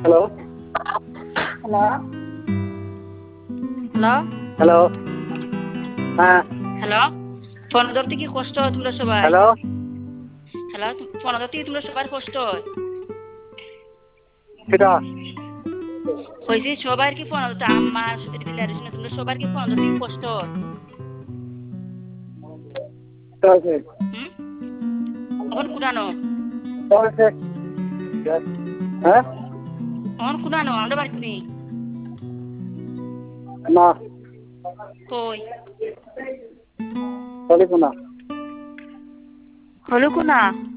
Hello hello hello hello হ্যাঁ hello phone ধরতে কি কষ্ট হয় তোমরা সবাই? হ্যালো হ্যালো ফোন ধরতে কি তোমরা সবার কষ্ট হয়? সেটা কইছি সবার কি ফোন ধরতে আম্মা তোমরা সবার কি ফোন ধরতে কি কষ্ট হয়? হয়েছে হুম এখন কুড়ানো হয়েছে হ্যাঁ এখন কুড়ানো আমরা বাড়িতে নেই না কই চলিব না হলো কোনা